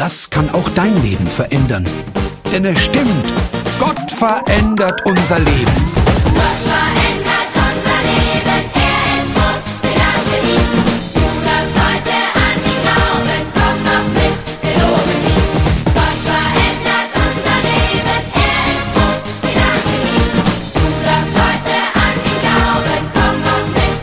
das kann auch dein Leben verändern. Denn es stimmt, Gott verändert unser Leben. Gott verändert